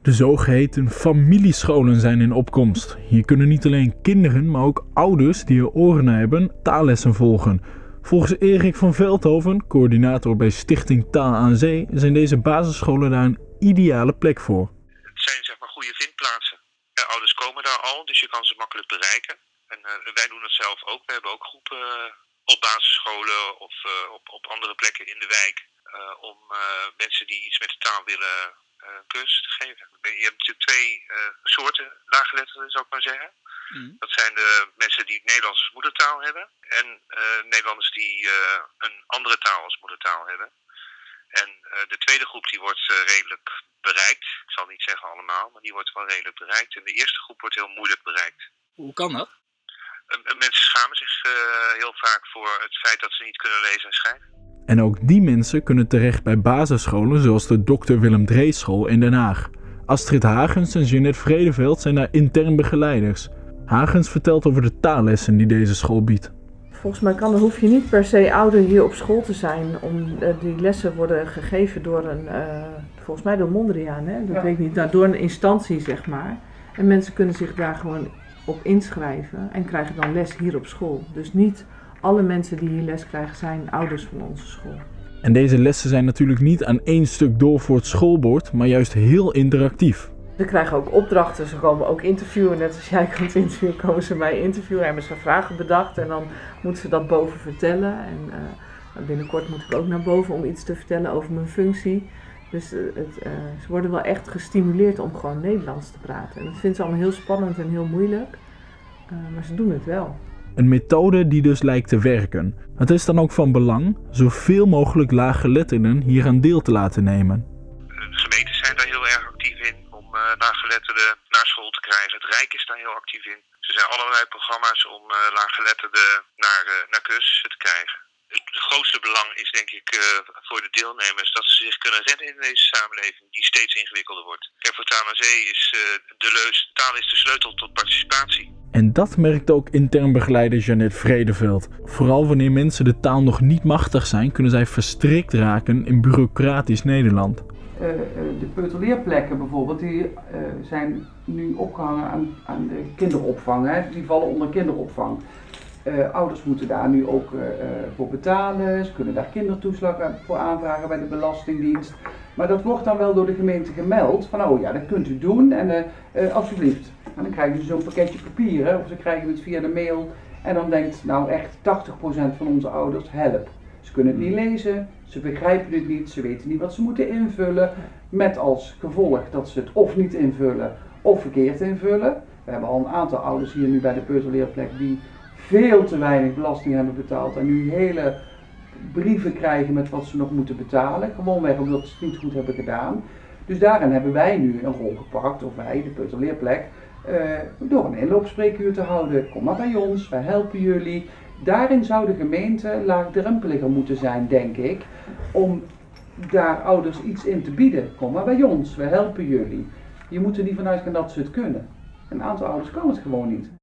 De zogeheten familiescholen zijn in opkomst. Hier kunnen niet alleen kinderen, maar ook ouders die er oren naar hebben, taallessen volgen. Volgens Erik van Veldhoven, coördinator bij Stichting Taal aan Zee, zijn deze basisscholen daar een ideale plek voor. Het zijn zeg maar goede vindplaatsen. Ouders komen daar al, dus je kan ze makkelijk bereiken. En wij doen het zelf ook. We hebben ook groepen op basisscholen of op andere plekken in de wijk om mensen die iets met de taal willen cursus te geven. Je hebt natuurlijk twee soorten laaggeletterden, zou ik maar zeggen. Dat zijn de mensen die het Nederlands als moedertaal hebben en Nederlanders die een andere taal als moedertaal hebben. En de tweede groep die wordt redelijk bereikt. Ik zal niet zeggen allemaal, maar die wordt wel redelijk bereikt. En de eerste groep wordt heel moeilijk bereikt. Hoe kan dat? Mensen schamen zich heel vaak voor het feit dat ze niet kunnen lezen en schrijven. En ook die mensen kunnen terecht bij basisscholen zoals de Dr. Willem Drees School in Den Haag. Astrid Hagens en Jeanette Vredeveld zijn daar intern begeleiders. Hagens vertelt over de taallessen die deze school biedt. Volgens mij hoef je niet per se ouder hier op school te zijn. Die lessen worden gegeven door volgens mij door Mondriaan, hè? Dat weet ik niet, door een instantie zeg maar. En mensen kunnen zich daar gewoon op inschrijven en krijgen dan les hier op school. Dus niet alle mensen die hier les krijgen zijn ouders van onze school. En deze lessen zijn natuurlijk niet aan één stuk door voor het schoolbord, maar juist heel interactief. Ze krijgen ook opdrachten, ze komen ook interviewen. Net als jij komt interviewen, komen ze mij interviewen. Hebben ze vragen bedacht en dan moeten ze dat boven vertellen. En binnenkort moet ik ook naar boven om iets te vertellen over mijn functie. Dus ze worden wel echt gestimuleerd om gewoon Nederlands te praten. En dat vinden ze allemaal heel spannend en heel moeilijk. Maar ze doen het wel. Een methode die dus lijkt te werken. Het is dan ook van belang zoveel mogelijk laaggeletterden hier aan deel te laten nemen. De gemeentes zijn daar heel erg actief in om laaggeletterden naar school te krijgen. Het Rijk is daar heel actief in. Er zijn allerlei programma's om laaggeletterden naar cursussen te krijgen. Het grootste belang is denk ik voor de deelnemers dat ze zich kunnen redden in deze samenleving die steeds ingewikkelder wordt. Kijk, voor Taal aan Zee is de leus, taal is de sleutel tot participatie. En dat merkt ook intern begeleider Jeanette Vredeveld. Vooral wanneer mensen de taal nog niet machtig zijn, kunnen zij verstrikt raken in bureaucratisch Nederland. De peuterleerplekken bijvoorbeeld, die zijn nu opgehangen aan de kinderopvang. Hè? Die vallen onder kinderopvang. Ouders moeten daar nu ook voor betalen. Ze kunnen daar kindertoeslag voor aanvragen bij de Belastingdienst. Maar dat wordt dan wel door de gemeente gemeld. Van oh ja, dat kunt u doen en alsjeblieft. En dan krijgen ze zo'n pakketje papieren of ze krijgen het via de mail. En dan denkt nou echt 80% van onze ouders help. Ze kunnen het niet lezen, ze begrijpen het niet, ze weten niet wat ze moeten invullen. Met als gevolg dat ze het of niet invullen of verkeerd invullen. We hebben al een aantal ouders hier nu bij de peuterleerplek die veel te weinig belasting hebben betaald en nu hele brieven krijgen met wat ze nog moeten betalen. Gewoonweg omdat ze het niet goed hebben gedaan. Dus daarin hebben wij nu een rol gepakt, of wij, de peuterleerplek, door een inloopspreekuur te houden. Kom maar bij ons, wij helpen jullie. Daarin zou de gemeente laagdrempeliger moeten zijn, denk ik, om daar ouders iets in te bieden. Kom maar bij ons, wij helpen jullie. Je moet er niet vanuit gaan dat ze het kunnen. Een aantal ouders kan het gewoon niet.